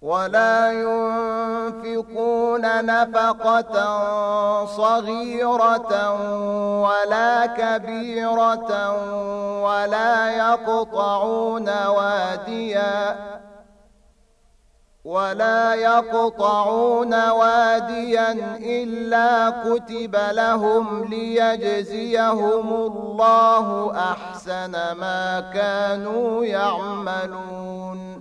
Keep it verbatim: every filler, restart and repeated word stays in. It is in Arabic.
ولا ينفقون نفقة صغيرة ولا كبيرة ولا يقطعون واديا ولا يقطعون واديا إلا كتب لهم ليجزيهم الله أحسن ما كانوا يعملون